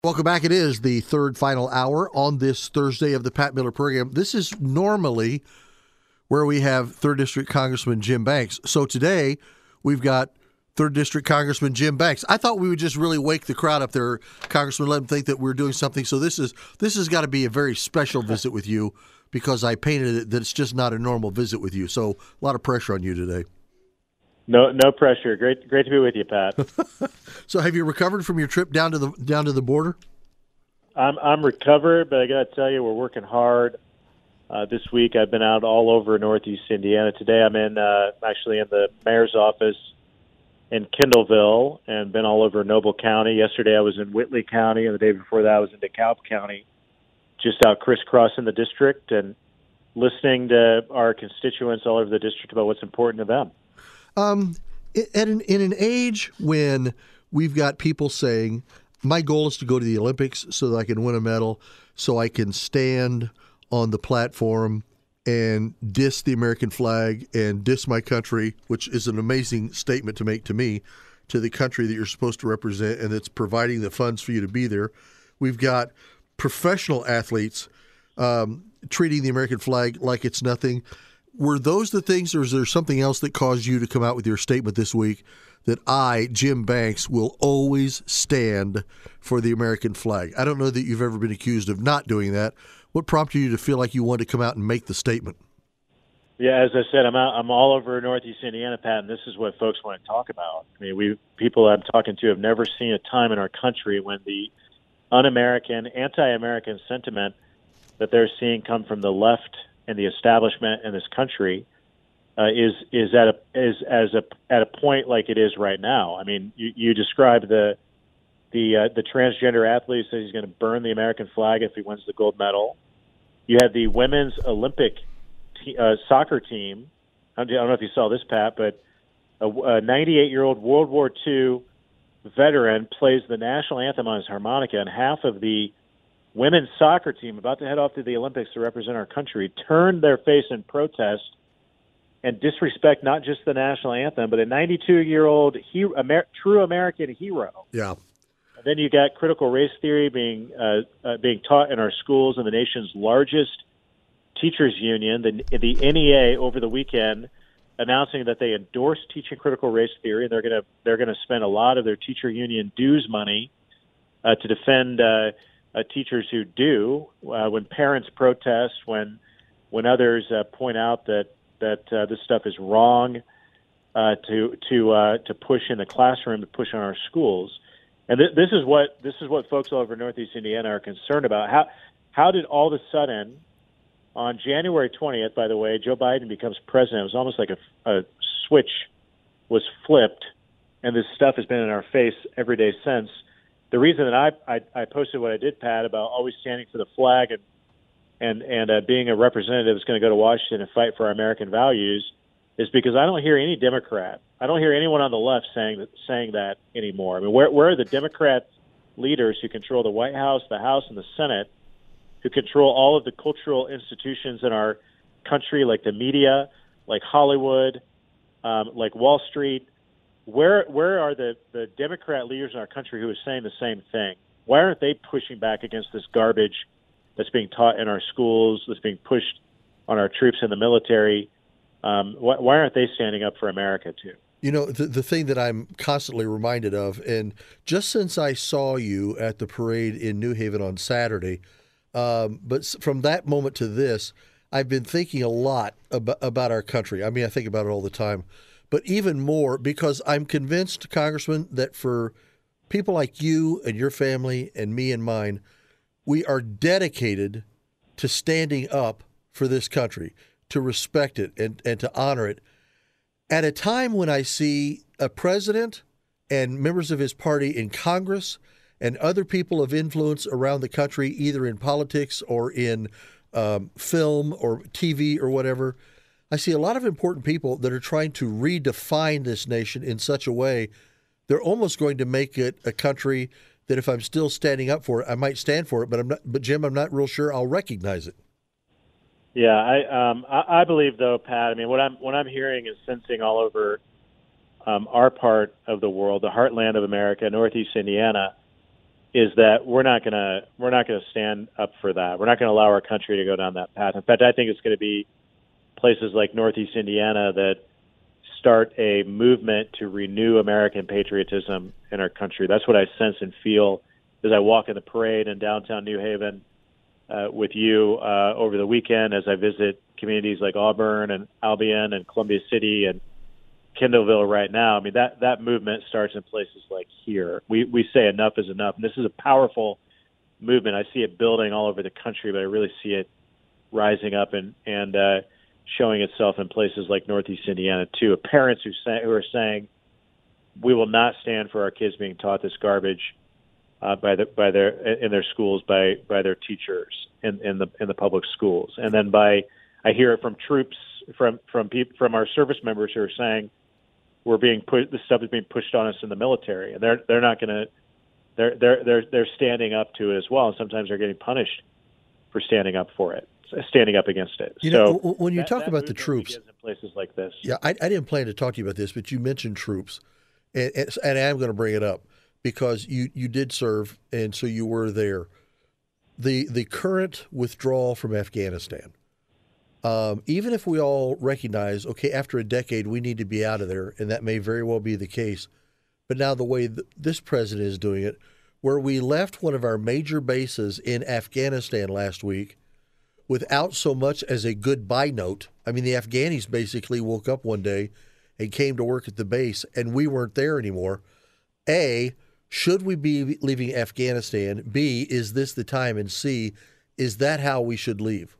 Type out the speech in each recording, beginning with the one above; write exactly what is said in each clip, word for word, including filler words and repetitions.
Welcome back. It is the third final hour on this Thursday of the Pat Miller program. This is normally where we have third District Congressman Jim Banks. So today we've got third District Congressman Jim Banks. I thought we would just really wake the crowd up there, Congressman, let them think that we're doing something. So this is this has got to be a very special visit with you because I painted it that it's just not a normal visit with you. So a lot of pressure on you today. No, no pressure. Great, great to be with you, Pat. So, have you recovered from your trip down to the down to the border? I'm I'm recovered, but I got to tell you, we're working hard. Uh, this week, I've been out all over Northeast Indiana. Today, I'm in uh, actually in the mayor's office in Kendallville, and been all over Noble County. Yesterday, I was in Whitley County, and the day before that, I was in DeKalb County, just out crisscrossing the district and listening to our constituents all over the district about what's important to them. Um, at an, in an age when we've got people saying, my goal is to go to the Olympics so that I can win a medal, so I can stand on the platform and diss the American flag and diss my country, which is an amazing statement to make to me, to the country that you're supposed to represent and that's providing the funds for you to be there. We've got professional athletes um, treating the American flag like it's nothing. Were those the things, or is there something else that caused you to come out with your statement this week that I, Jim Banks, will always stand for the American flag? I don't know that you've ever been accused of not doing that. What prompted you to feel like you wanted to come out and make the statement? Yeah, as I said, I'm out, I'm all over Northeast Indiana, Pat, and this is what folks want to talk about. I mean, we people I'm talking to have never seen a time in our country when the un-American, anti-American sentiment that they're seeing come from the left and the establishment in this country uh, is is at a is as a at a point like it is right now. I mean, you, you described the the uh, the transgender athlete says he's going to burn the American flag if he wins the gold medal. You had the women's Olympic te- uh, soccer team. I don't know if you saw this, Pat, but a ninety-eight-year-old World War Two veteran plays the national anthem on his harmonica, and half of the women's soccer team about to head off to the Olympics to represent our country turned their face in protest and disrespect not just the national anthem, but a ninety-two-year-old hero, Amer- true American hero. Yeah. And then you got critical race theory being uh, uh, being taught in our schools, and the nation's largest teachers union, the, the N E A, over the weekend announcing that they endorse teaching critical race theory, and they're going to they're going to spend a lot of their teacher union dues money uh, to defend Uh, Uh, teachers who do, uh, when parents protest, when when others uh, point out that that uh, this stuff is wrong, uh, to to uh, to push in the classroom, to push on our schools, and th- this is what this is what folks all over Northeast Indiana are concerned about. How how did all of a sudden, on January twentieth, by the way, Joe Biden becomes president? It was almost like a, a switch was flipped, and this stuff has been in our face every day since. The reason that I, I I posted what I did, Pat, about always standing for the flag and and and uh, being a representative that's going to go to Washington and fight for our American values is because I don't hear any Democrat, I don't hear anyone on the left saying that saying that anymore. I mean, where where are the Democrat leaders who control the White House, the House, and the Senate, who control all of the cultural institutions in our country, like the media, like Hollywood, um, like Wall Street? Where where are the, the Democrat leaders in our country who are saying the same thing? Why aren't they pushing back against this garbage that's being taught in our schools, that's being pushed on our troops in the military? Um, why, why aren't they standing up for America, too? You know, the, the thing that I'm constantly reminded of, and just since I saw you at the parade in New Haven on Saturday, um, but from that moment to this, I've been thinking a lot about, about our country. I mean, I think about it all the time. But even more, because I'm convinced, Congressman, that for people like you and your family and me and mine, we are dedicated to standing up for this country, to respect it and, and to honor it. At a time when I see a president and members of his party in Congress and other people of influence around the country, either in politics or in um, film or T V or whatever, I see a lot of important people that are trying to redefine this nation in such a way they're almost going to make it a country that if I'm still standing up for it, I might stand for it. But I'm not. But Jim, I'm not real sure I'll recognize it. Yeah, I um, I, I believe though, Pat. I mean, what I'm what I'm hearing and sensing all over um, our part of the world, the heartland of America, Northeast Indiana, is that we're not going to we're not going to stand up for that. We're not going to allow our country to go down that path. In fact, I think it's going to be places like Northeast Indiana that start a movement to renew American patriotism in our country. That's what I sense and feel as I walk in the parade in downtown New Haven uh, with you uh, over the weekend, as I visit communities like Auburn and Albion and Columbia City and Kendallville right now. I mean, that, that movement starts in places like here. We we say enough is enough. And this is a powerful movement. I see it building all over the country, but I really see it rising up and, and uh, showing itself in places like Northeast Indiana, too. Parents who, say, who are saying, we will not stand for our kids being taught this garbage uh, by the, by their in their schools by, by their teachers in, in the in the public schools. And then by I hear it from troops, from from people, from our service members who are saying, we're being put. This stuff is being pushed on us in the military, and they're they're not going to. They're they're they're they're standing up to it as well, and sometimes they're getting punished for standing up for it, standing up against it. You so know, when you that, talk that about the troops, in places like this, yeah, I, I didn't plan to talk to you about this, but you mentioned troops, and, and, and I'm going to bring it up because you you did serve, and so you were there. The the current withdrawal from Afghanistan. Um, even if we all recognize, okay, after a decade, we need to be out of there, and that may very well be the case. But now the way th- this president is doing it, where we left one of our major bases in Afghanistan last week without so much as a goodbye note. I mean, the Afghanis basically woke up one day and came to work at the base, and we weren't there anymore. A, should we be leaving Afghanistan? B, is this the time? And C, is that how we should leave?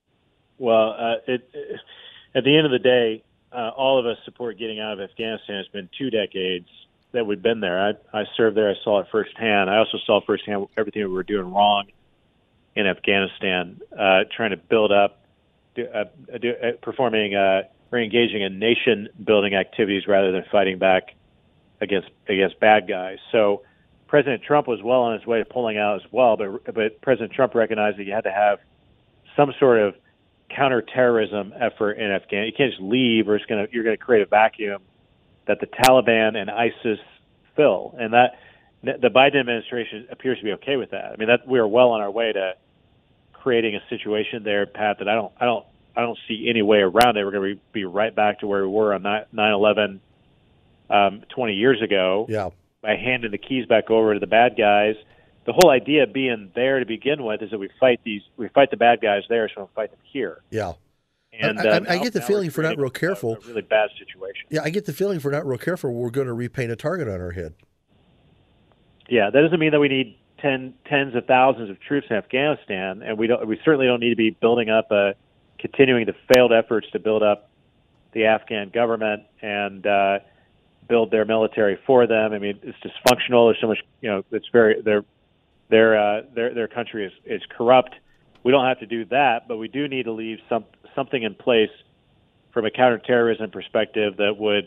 Well, uh, it, it, at the end of the day, uh, all of us support getting out of Afghanistan. It's been two decades that we've been there. I, I served there. I saw it firsthand. I also saw firsthand everything we were doing wrong in Afghanistan, uh, trying to build up, do, uh, do, uh, performing, uh, or engaging in nation-building activities rather than fighting back against against bad guys. So President Trump was well on his way to pulling out as well, but but President Trump recognized that you had to have some sort of counterterrorism effort in Afghanistan. You can't just leave, or it's going to you're going to create a vacuum that the Taliban and ISIS fill. And that the Biden administration appears to be okay with that. I mean, that we are well on our way to creating a situation there, Pat, that I don't I don't I don't see any way around it. We're going to be right back to where we were on nine eleven um, twenty years ago. Yeah. By handing the keys back over to the bad guys. The whole idea of being there to begin with is that we fight these, we fight the bad guys there, so we don't fight them here. Yeah, and I, I, uh, I get the feeling if we're not real careful, a, a really bad situation. Yeah, I get the feeling if we're not real careful, we're going to repaint a target on our head. Yeah, that doesn't mean that we need ten, tens of thousands of troops in Afghanistan, and we don't. We certainly don't need to be building up a, continuing the failed efforts to build up the Afghan government and uh, build their military for them. I mean, it's dysfunctional. There's so much, you know, it's very they're. Their uh, their their country is, is corrupt. We don't have to do that, but we do need to leave some something in place from a counterterrorism perspective that would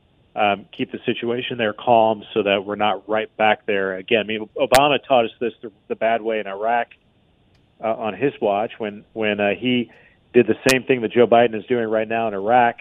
um, keep the situation there calm, so that we're not right back there again. I mean, Obama taught us this the, the bad way in Iraq uh, on his watch when when uh, he did the same thing that Joe Biden is doing right now in Iraq.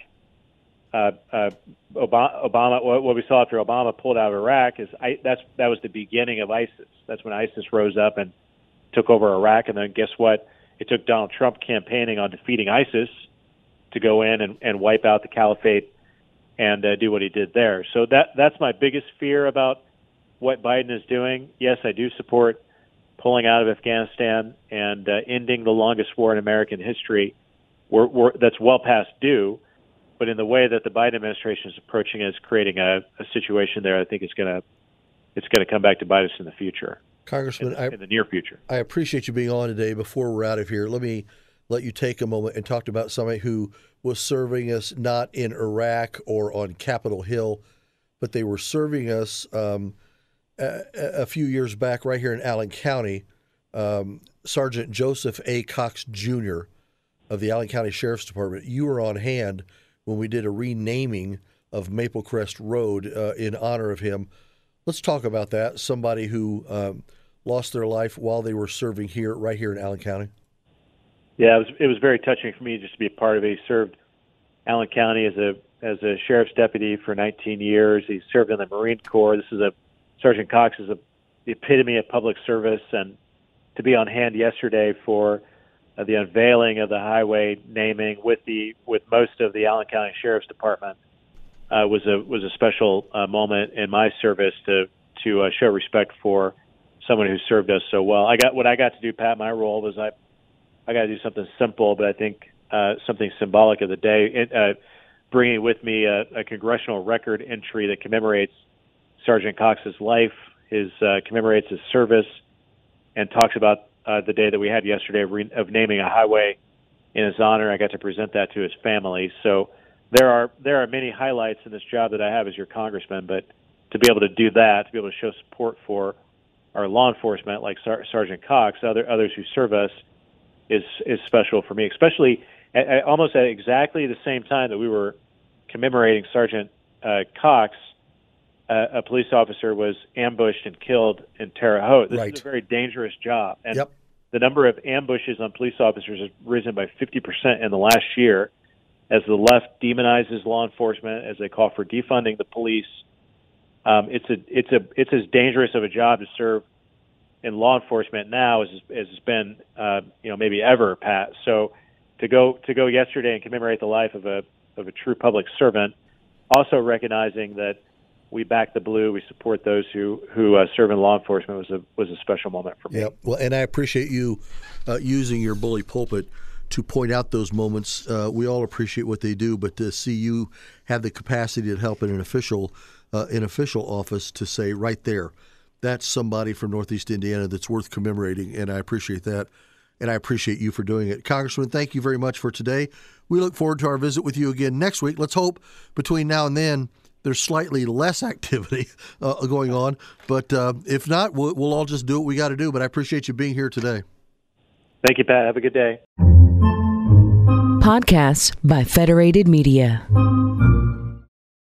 Uh, uh, Obama, Obama, what we saw after Obama pulled out of Iraq is I, that's that was the beginning of ISIS. That's when ISIS rose up and took over Iraq. And then guess what? It took Donald Trump campaigning on defeating ISIS to go in and, and wipe out the caliphate and uh, do what he did there. So that that's my biggest fear about what Biden is doing. Yes, I do support pulling out of Afghanistan and uh, ending the longest war in American history. We're, we're, that's well past due. But in the way that the Biden administration is approaching it, is creating a, a situation there, I think it's going to it's going to come back to bite us in the future, Congressman. In, I, in the near future. I appreciate you being on today. Before we're out of here, let me let you take a moment and talk about somebody who was serving us not in Iraq or on Capitol Hill, but they were serving us um, a, a few years back right here in Allen County. Um, Sergeant Joseph A. Cox Junior of the Allen County Sheriff's Department. You were on hand when we did a renaming of Maple Crest Road uh, in honor of him. Let's talk about that. Somebody who um, lost their life while they were serving here, right here in Allen County. Yeah, it was it was very touching for me just to be a part of it. He served Allen County as a as a sheriff's deputy for nineteen years. He served in the Marine Corps. This is a Sergeant Cox is a the epitome of public service, and to be on hand yesterday for uh, the unveiling of the highway naming with the with most of the Allen County Sheriff's Department uh, was a was a special uh, moment in my service to to uh, show respect for someone who served us so well. I got what I got to do, Pat. My role was I I got to do something simple, but I think uh, something symbolic of the day. It, uh, bringing with me a, a congressional record entry that commemorates Sergeant Cox's life, his uh, commemorates his service, and talks about uh, the day that we had yesterday of, re- of naming a highway in his honor. I got to present that to his family. So there are there are many highlights in this job that I have as your congressman, but to be able to do that, to be able to show support for our law enforcement, like Sar- Sergeant Cox, other others who serve us, is is special for me. Especially at, at almost at exactly the same time that we were commemorating Sergeant uh, Cox, uh, a police officer was ambushed and killed in Terre Haute. This right. is a very dangerous job, and yep. the number of ambushes on police officers has risen by fifty percent in the last year, as the left demonizes law enforcement, as they call for defunding the police. Um, it's a it's a it's as dangerous of a job to serve in law enforcement now as, as it's been uh, you know maybe ever, Pat. So to go to go yesterday and commemorate the life of a of a true public servant, also recognizing that we back the blue, we support those who who uh, serve in law enforcement, was a was a special moment for me. Yeah, well, and I appreciate you uh, using your bully pulpit to point out those moments. Uh, we all appreciate what they do, but to see you have the capacity to help in an official uh, in official office to say right there, that's somebody from Northeast Indiana that's worth commemorating, and I appreciate that, and I appreciate you for doing it. Congressman, thank you very much for today. We look forward to our visit with you again next week. Let's hope between now and then there's slightly less activity uh, going on, but uh, if not, we'll, we'll all just do what we got to do, but I appreciate you being here today. Thank you, Pat. Have a good day. Podcasts by Federated Media.